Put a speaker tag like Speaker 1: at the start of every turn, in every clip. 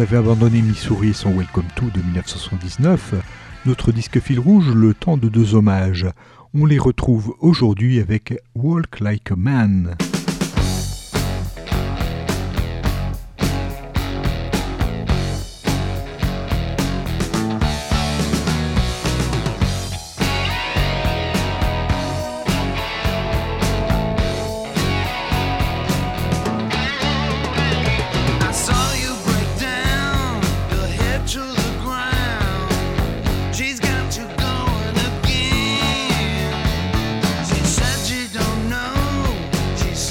Speaker 1: avait abandonné Missouri et son Welcome To de 1979, notre disque fil rouge, le temps de deux hommages. On les retrouve aujourd'hui avec Walk Like a Man.
Speaker 2: She said she don't know. She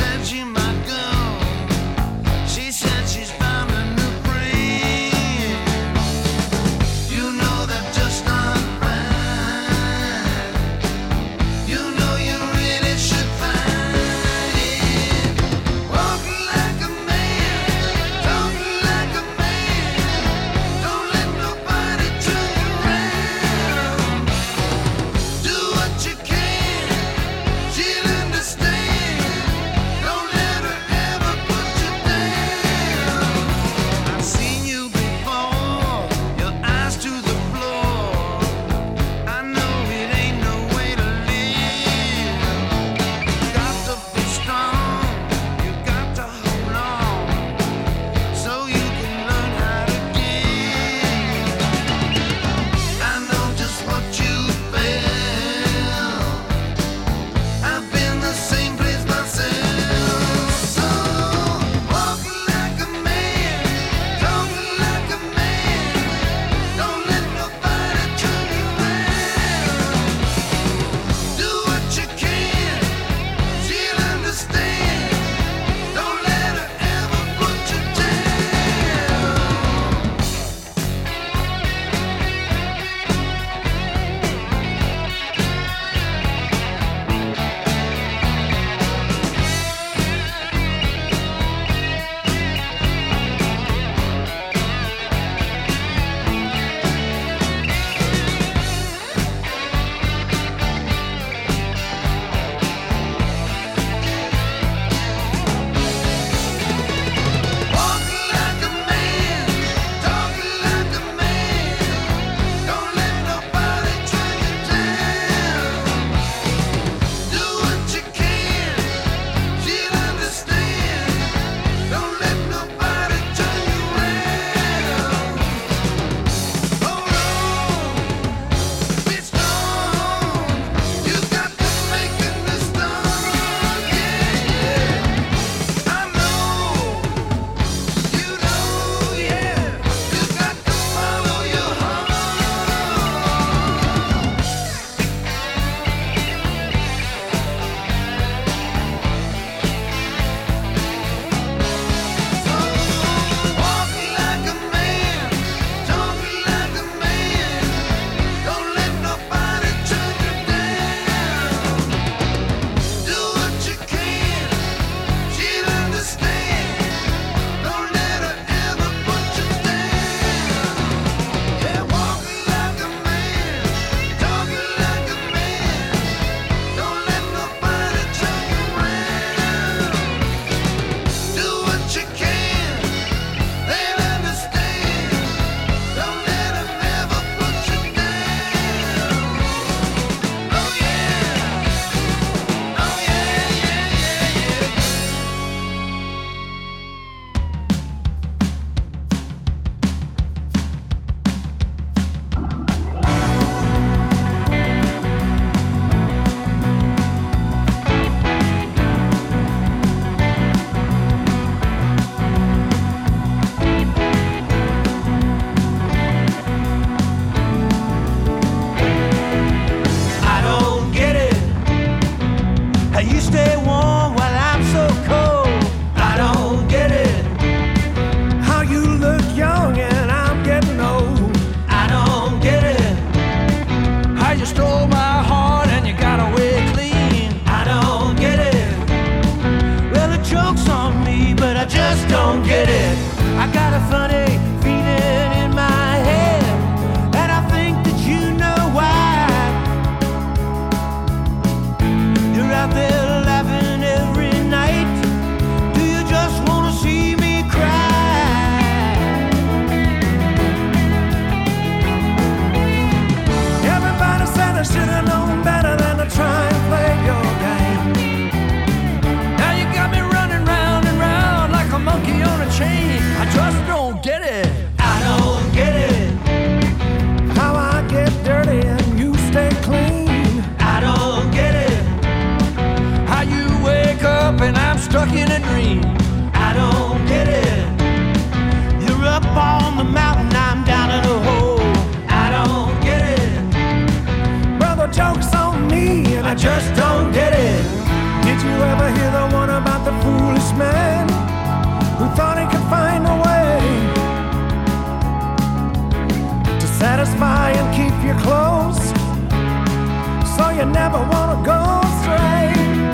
Speaker 2: satisfy and keep you close, so you never wanna go astray.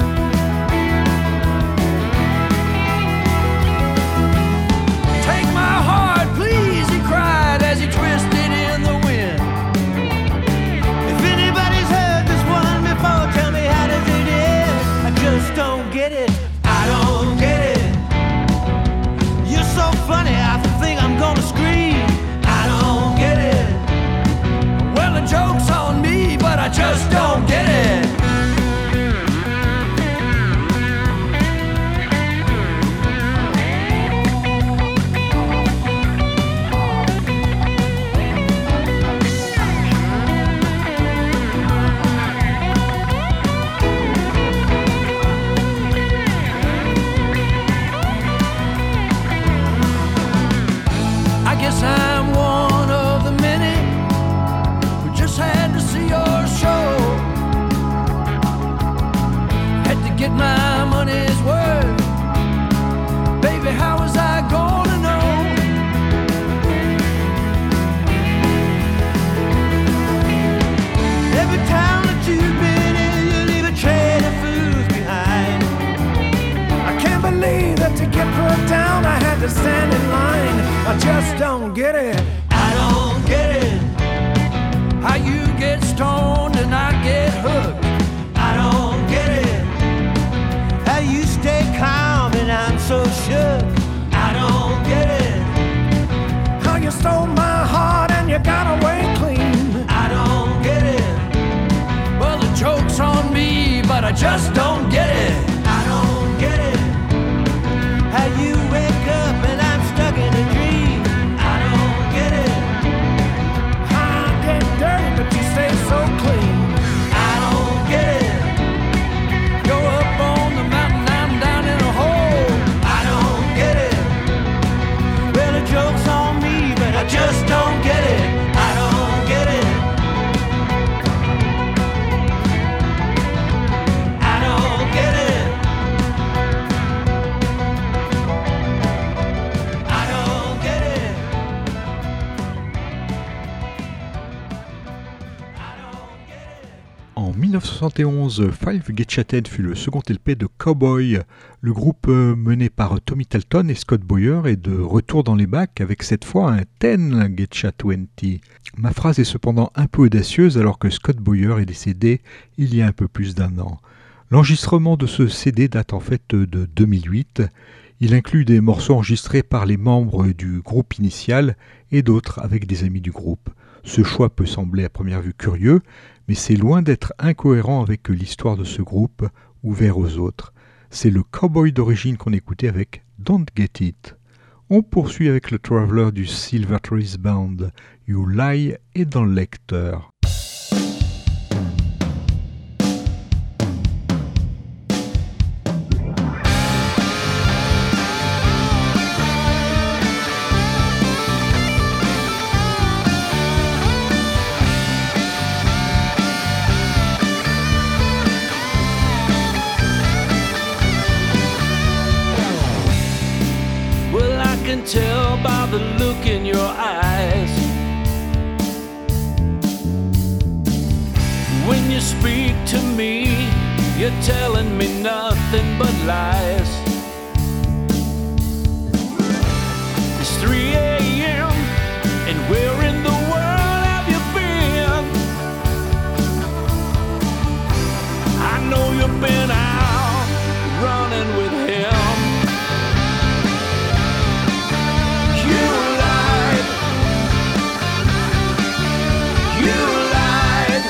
Speaker 2: Take my heart, please, he cried as he twisted in the wind. If anybody's heard this one before, tell me how does it end? I just don't get it. I don't get it. You're so funny, I think I'm gonna scream. I don't get it. Well, the joke's on me, but I just don't get it. I guess I'm one of the many who just had to see your show. Had to get my money's worth. Baby, how was I gonna know? Every town that you've been in, you leave a trail of fools behind. I can't believe that to get put down I had to stand in line. I just don't get it. I don't get it. How you get stoned and I get hooked. I don't get it. How you stay calm and I'm so shook. I don't get it. How you stole my heart and you got away clean. I don't get it. Well, the joke's on me, but I just don't get it. I don't get it. How you wake up and I'm stuck in a dream. I don't get it. How I get dirty but you stay so clean. I don't get it. You're up on the mountain, I'm down in a hole. I don't get it. Well, the joke's on me, but I just don't get it. I don't get it. I don't get it. I don't get it. I don't get it.
Speaker 1: En 1971, Five Get Chatted fut le second LP de Cowboy. Le groupe mené par Tommy Talton et Scott Boyer est de retour dans les bacs avec cette fois un 10 Get Chat 20. Ma phrase est cependant un peu audacieuse alors que Scott Boyer est décédé il y a un peu plus d'un an. L'enregistrement de ce CD date en fait de 2008. Il inclut des morceaux enregistrés par les membres du groupe initial et d'autres avec des amis du groupe. Ce choix peut sembler à première vue curieux, mais c'est loin d'être incohérent avec l'histoire de ce groupe, ouvert aux autres. C'est le Cowboy d'origine qu'on écoutait avec Don't Get It. On poursuit avec le Traveler du Silver Trees Band, You Lie est dans le lecteur.
Speaker 2: Well, I can tell by the look in your eyes when you speak to me. You're telling me nothing but lies. It's 3 a.m. and where in the world have you been? I know you've been out running with him. You lied. You lied.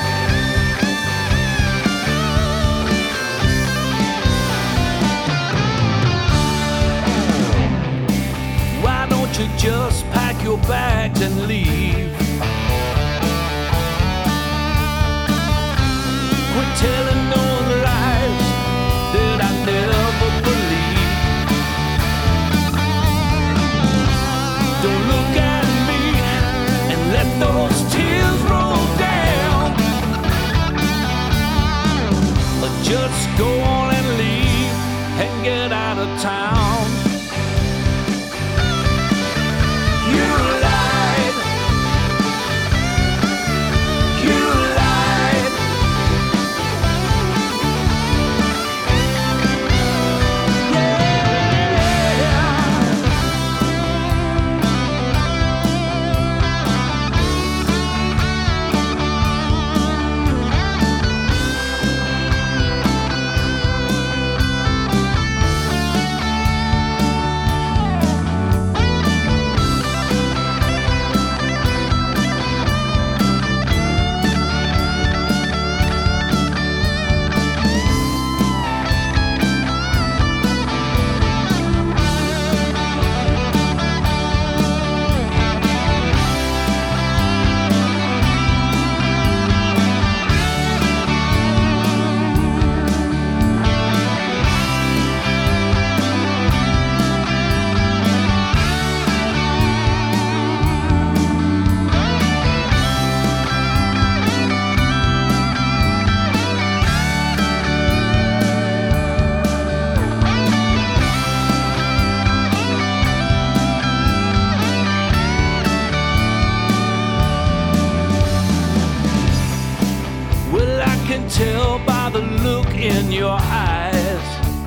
Speaker 2: in your eyes.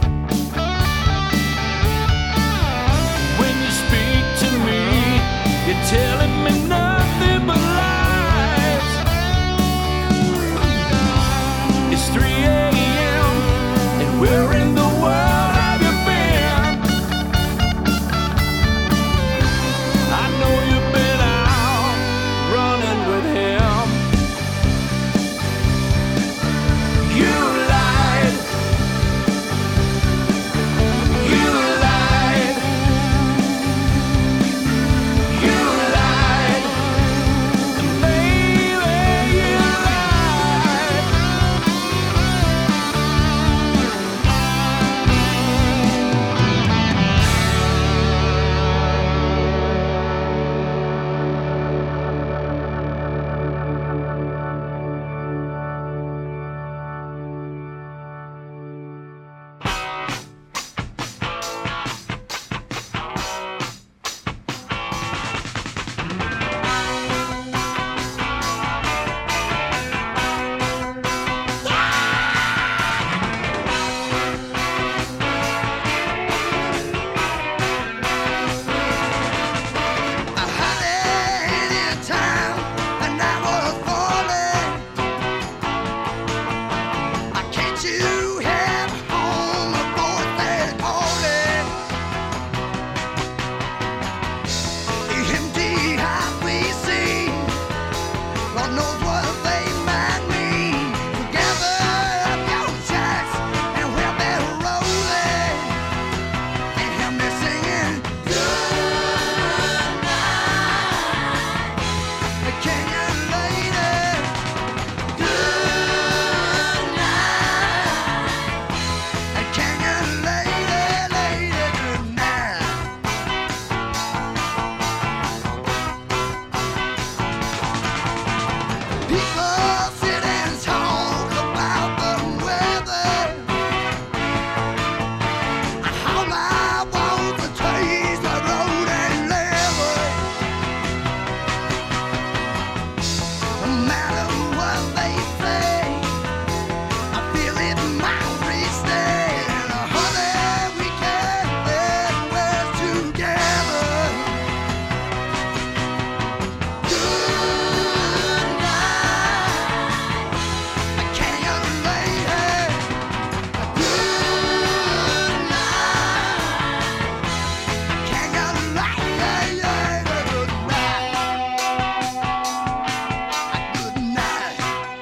Speaker 2: When you speak to me, you're telling me nothing but lies. It's 3 a.m. and we're in the world. Have you been? I know you've been out running with him. You lied. You lied. You lied. Baby, you lied. I had it in town and I was falling. Can't you have home a voice that's calling? The empty house we see, Lord knows what they might mean. Gather up your tracks and we'll be rolling, and hear me singing good night. Can you, lady? Good night. Can you, lady, good night? People sit and talk about the weather. All I want to taste the road and leather. No matter what they say, I feel it might reach there. Honey, we can live well together. Good night. Can you, lady? Good night. Can you, lady? Good night. Good night.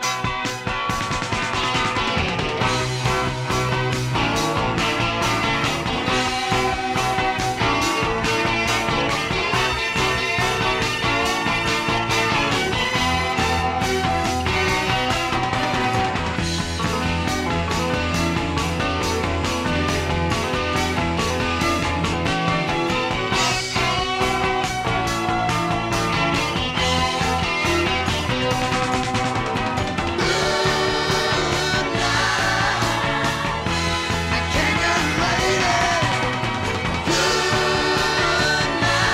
Speaker 2: Can you, lady? Good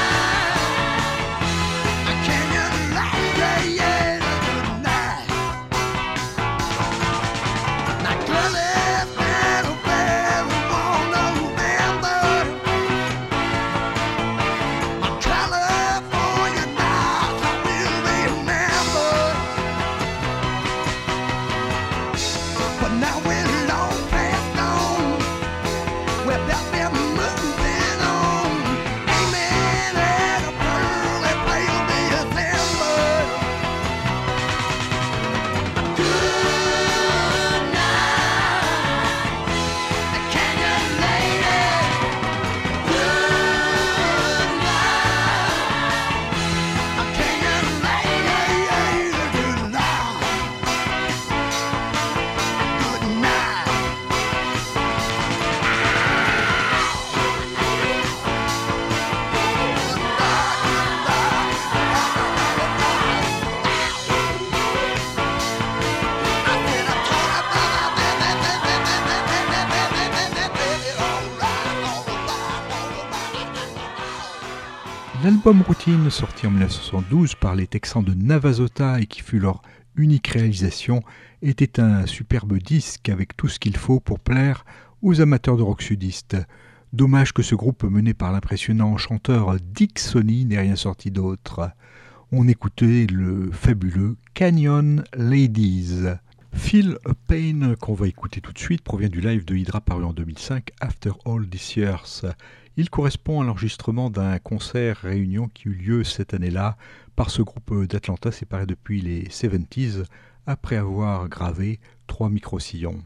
Speaker 2: night. Can you, lady? Good night. Now, girlie, little bell on November. California nights I will remember. But now we're long past on. We're about to be moving on. Amen and a pearly pale December. Good night. Can you, lady? Good night. Can you, lady? Good night. Good night.
Speaker 1: L'album Routine, sorti en 1972 par les Texans de Navasota et qui fut leur unique réalisation, était un superbe disque avec tout ce qu'il faut pour plaire aux amateurs de rock sudiste. Dommage que ce groupe mené par l'impressionnant chanteur Dick Sonny n'ait rien sorti d'autre. On écoutait le fabuleux Canyon Ladies. Feel a Pain, qu'on va écouter tout de suite, provient du live de Hydra paru en 2005, After All These Years. Il correspond à l'enregistrement d'un concert réunion qui eut lieu cette année-là par ce groupe d'Atlanta séparé depuis les 70s après avoir gravé 3 micro-sillons.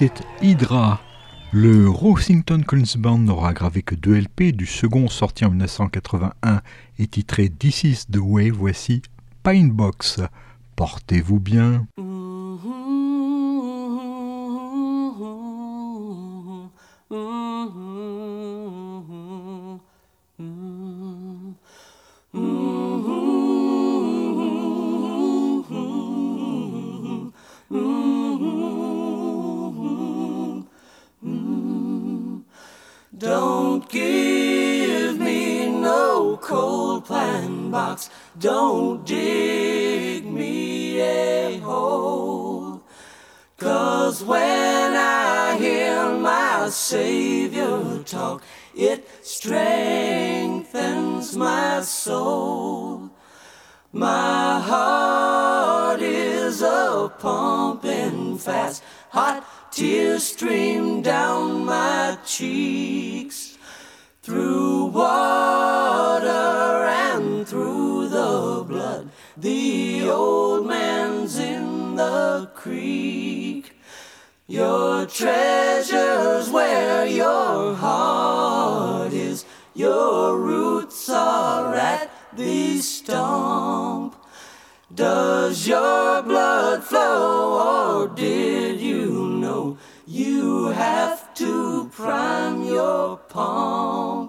Speaker 1: C'était Hydra. Le Rossington Collins Band n'aura gravé que 2 LP, du second sorti en 1981 et titré This is the Way. Voici Pinebox. Portez-vous bien.
Speaker 3: Don't give me no cold pine box. Don't dig me a hole. 'Cause when I hear my Savior talk, it strengthens my soul. My heart is a pumping fast, hot tears stream down my cheeks. Through water and through the blood, the old man's in the creek. Your treasure's where your heart is. Your roots are at the stump. Does your blood flow, or did you know you have to prime your pump?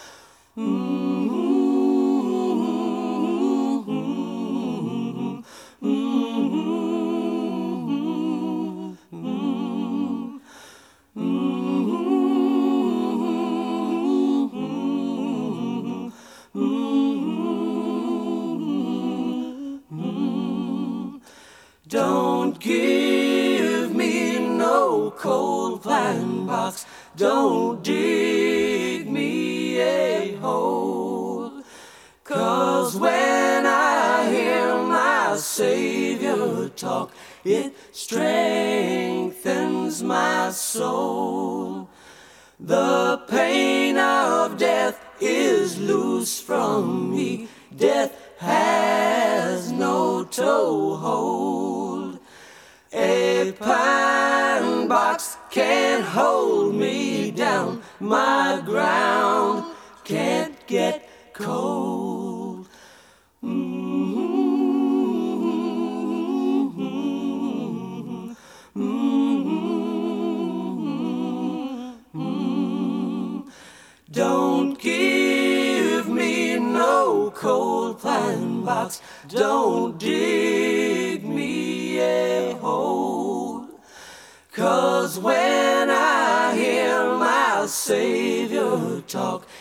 Speaker 3: Don't give me no cold pine box. Don't dig me a hole. 'Cause when I hear my Savior talk, it strengthens my soul. The pain of death is loose from me. Death has no toehold. A pine box can't hold me down. My ground can't get cold. Don't give me no cold pine box. Don't dig me a hole. 'Cause when I hear my Savior talk,